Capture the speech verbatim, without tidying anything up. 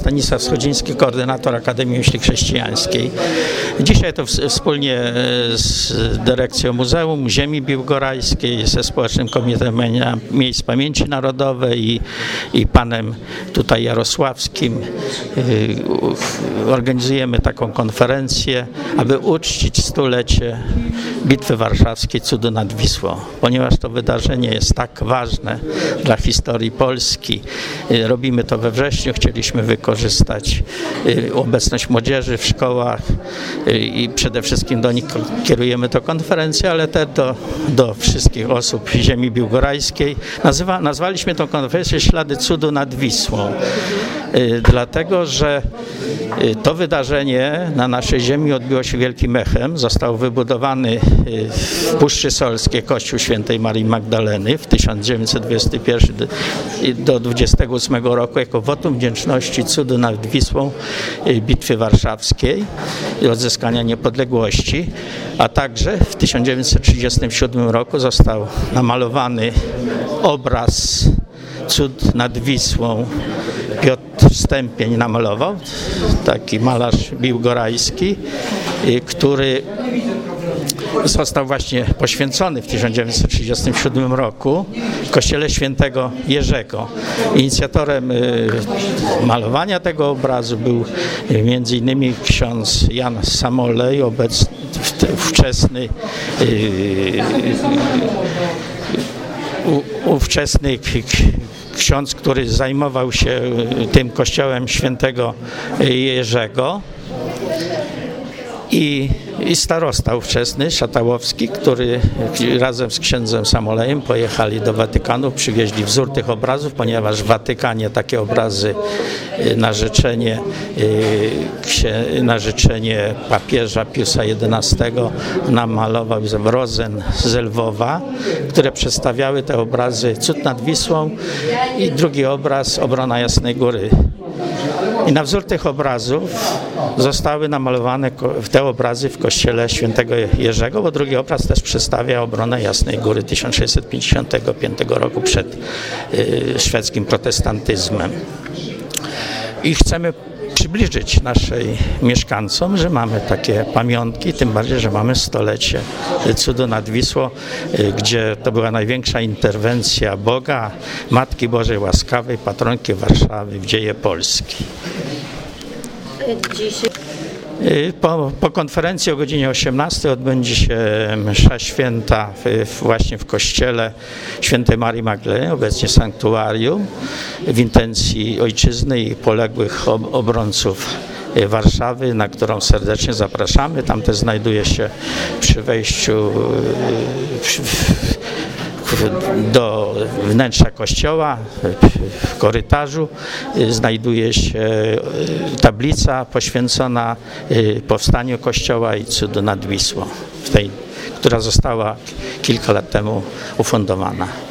Stanisław Schodziński, koordynator Akademii Myśli Chrześcijańskiej. Dzisiaj to wspólnie z dyrekcją Muzeum Ziemi Biłgorajskiej, ze Społecznym Komitetem Miejsc Pamięci Narodowej i, i panem tutaj Jarosławskim organizujemy taką konferencję, aby uczcić stulecie Bitwy Warszawskiej, Cudu nad Wisłą. Ponieważ to wydarzenie jest tak ważne dla historii Polski, robimy to we wrześniu, chcieliśmy wykorzystać obecność młodzieży w szkołach i przede wszystkim do nich kierujemy tę konferencję, ale też do, do wszystkich osób ziemi biłgorajskiej. Nazywa, nazwaliśmy tę konferencję Ślady Cudu nad Wisłą, dlatego że to wydarzenie na naszej ziemi odbiło się wielkim echem. Został wybudowany w Puszczy Solskiej kościół świętej Marii Magdaleny w tysiąc dziewięćset dwudziestym pierwszym do dwudziestego ósmego roku jako wotum wdzięczności cudu nad Wisłą Bitwy Warszawskiej i odzyskania niepodległości, a także w tysiąc dziewięćset trzydziestym siódmym roku został namalowany obraz Cud nad Wisłą. Piotr Stępień namalował, taki malarz biłgorajski, który został właśnie poświęcony w tysiąc dziewięćset trzydziestym siódmym roku w kościele świętego Jerzego. Inicjatorem malowania tego obrazu był między innymi ksiądz Jan Samolej, obecny, wczesny ówczesny ksiądz, który zajmował się tym kościołem świętego Jerzego i, i starosta ówczesny, Szatałowski, który razem z księdzem Samolejem pojechali do Watykanu, przywieźli wzór tych obrazów, ponieważ w Watykanie takie obrazy na życzenie, na życzenie papieża Piusa jedenastego namalował Rozen z Lwowa, które przedstawiały te obrazy Cud nad Wisłą i drugi obraz Obrona Jasnej Góry. I na wzór tych obrazów zostały namalowane te obrazy w kościele świętego Jerzego, bo drugi obraz też przedstawia obronę Jasnej Góry tysiąc sześćset pięćdziesiątego piątego roku przed y, szwedzkim protestantyzmem. I chcemy przybliżyć naszej mieszkańcom, że mamy takie pamiątki, tym bardziej, że mamy stolecie Cudu nad Wisłą, gdzie to była największa interwencja Boga, Matki Bożej Łaskawej, patronki Warszawy w dzieje Polski. Po, po konferencji o godzinie osiemnastej odbędzie się msza święta w, właśnie w kościele świętej Marii Magdaleny, obecnie sanktuarium, w intencji ojczyzny i poległych ob, obrońców Warszawy, na którą serdecznie zapraszamy. Tam też znajduje się przy wejściu przy, do wnętrza kościoła, w korytarzu znajduje się tablica poświęcona powstaniu kościoła i cudu nad Wisłą, w tej, która została kilka lat temu ufundowana.